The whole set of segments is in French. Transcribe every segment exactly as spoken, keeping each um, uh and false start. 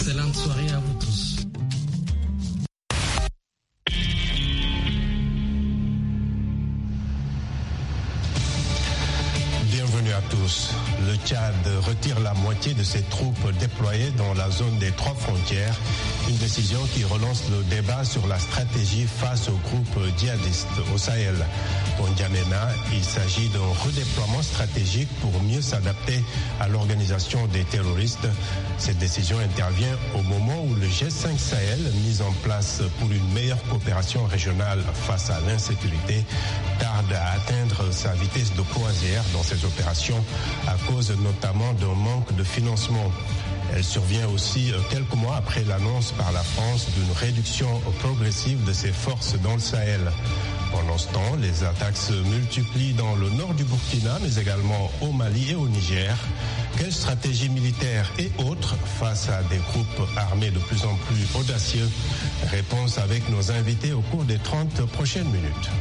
excellente soirée à vous tous. Bienvenue à tous. Le Tchad retire la moitié de ses troupes déployées dans la zone des trois frontières. Une décision qui relance le débat sur la stratégie face aux groupes djihadistes au Sahel. Pour N'Djamena, il s'agit d'un redéploiement stratégique pour mieux s'adapter à l'organisation des terroristes. Cette décision intervient au moment où le G cinq Sahel, mis en place pour une meilleure coopération régionale face à l'insécurité, tarde à atteindre sa vitesse de croisière dans ses opérations à cause notamment d'un manque de financement. Elle survient aussi quelques mois après l'annonce par la France d'une réduction progressive de ses forces dans le Sahel. Pendant ce temps, les attaques se multiplient dans le nord du Burkina, mais également au Mali et au Niger. Quelle stratégie militaire et autres face à des groupes armés de plus en plus audacieux? Réponse avec nos invités au cours des trente prochaines minutes.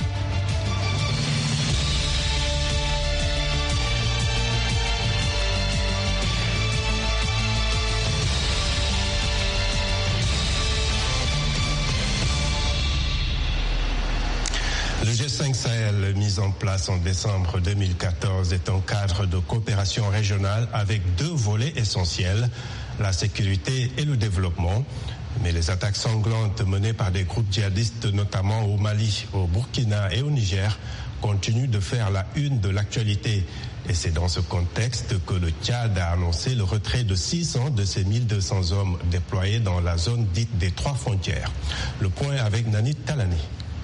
Le G cinq Sahel, mis en place en décembre deux mille quatorze, est un cadre de coopération régionale avec deux volets essentiels, la sécurité et le développement. Mais les attaques sanglantes menées par des groupes djihadistes, notamment au Mali, au Burkina et au Niger, continuent de faire la une de l'actualité. Et c'est dans ce contexte que le Tchad a annoncé le retrait de six cents de ses mille deux cents hommes déployés dans la zone dite des trois frontières. Le point avec Nanit Talani.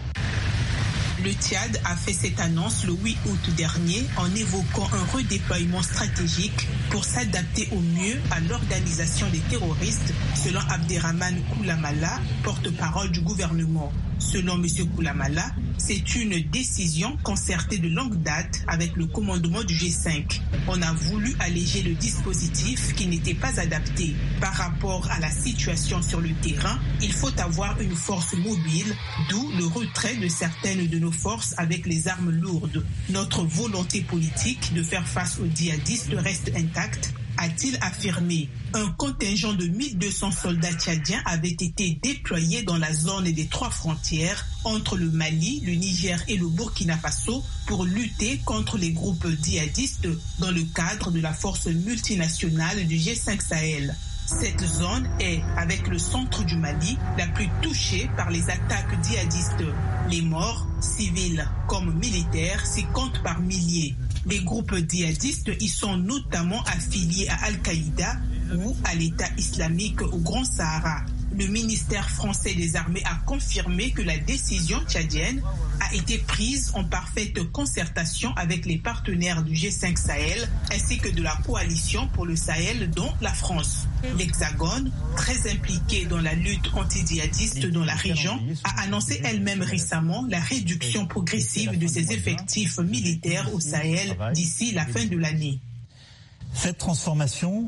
Le Tchad a fait cette annonce le huit août dernier en évoquant un redéploiement stratégique pour s'adapter au mieux à l'organisation des terroristes, selon Abderrahmane Koulamala, porte-parole du gouvernement. Selon M. Koulamala, c'est une décision concertée de longue date avec le commandement du G cinq. On a voulu alléger le dispositif qui n'était pas adapté. Par rapport à la situation sur le terrain, il faut avoir une force mobile, d'où le retrait de certaines de nos forces avec les armes lourdes. Notre volonté politique de faire face aux djihadistes reste intacte, a-t-il affirmé. Un contingent de mille deux cents soldats tchadiens avait été déployé dans la zone des trois frontières entre le Mali, le Niger et le Burkina Faso pour lutter contre les groupes djihadistes dans le cadre de la force multinationale du G cinq Sahel. Cette zone est, avec le centre du Mali, la plus touchée par les attaques djihadistes. Les morts, civils comme militaires, s'y comptent par milliers. Les groupes djihadistes y sont notamment affiliés à Al-Qaïda ou à l'État islamique au Grand Sahara. Le ministère français des Armées a confirmé que la décision tchadienne a été prise en parfaite concertation avec les partenaires du G cinq Sahel ainsi que de la coalition pour le Sahel dont la France. L'Hexagone, très impliquée dans la lutte anti-djihadiste dans la région, a annoncé elle-même récemment la réduction progressive de ses effectifs militaires au Sahel d'ici la fin de l'année. Cette transformation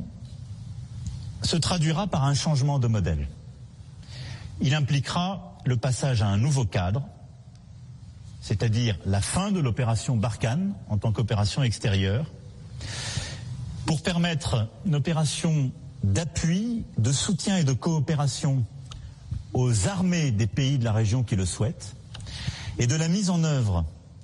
se traduira par un changement de modèle. Il impliquera le passage à un nouveau cadre, c'est-à-dire la fin de l'opération Barkhane en tant qu'opération extérieure, pour permettre une opération d'appui, de soutien et de coopération aux armées des pays de la région qui le souhaitent, et de la mise en œuvre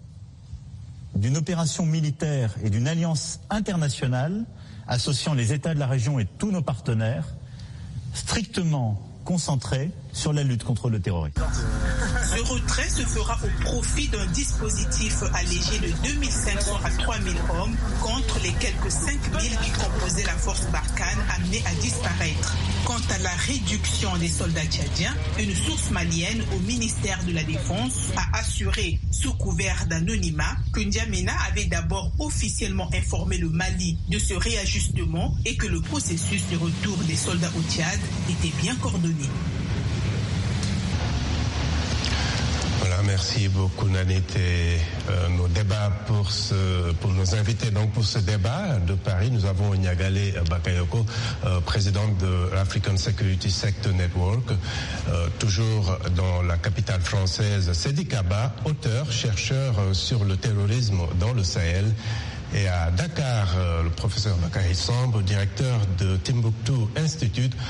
d'une opération militaire et d'une alliance internationale associant les États de la région et tous nos partenaires, strictement concentré sur la lutte contre le terrorisme. Ce retrait se fera au profit d'un dispositif allégé de deux mille cinq cents à trois mille hommes contre les quelques cinq mille qui composaient la force Barkhane amenée à disparaître. Quant à la réduction des soldats tchadiens, une source malienne au ministère de la Défense a assuré, sous couvert d'anonymat, que N'Djamena avait d'abord officiellement informé le Mali de ce réajustement et que le processus de retour des soldats au Tchad était bien coordonné. Voilà, merci beaucoup Nanit et euh, nos débats pour ce, pour nos invités. Donc pour ce débat de Paris, nous avons Nyagale Bakayoko, euh, présidente de l'African Security Sector Network, euh, toujours dans la capitale française, Sedi Kaba, auteur, chercheur sur le terrorisme dans le Sahel. Et à Dakar, le professeur Bakary Samb, directeur de Timbuktu Institute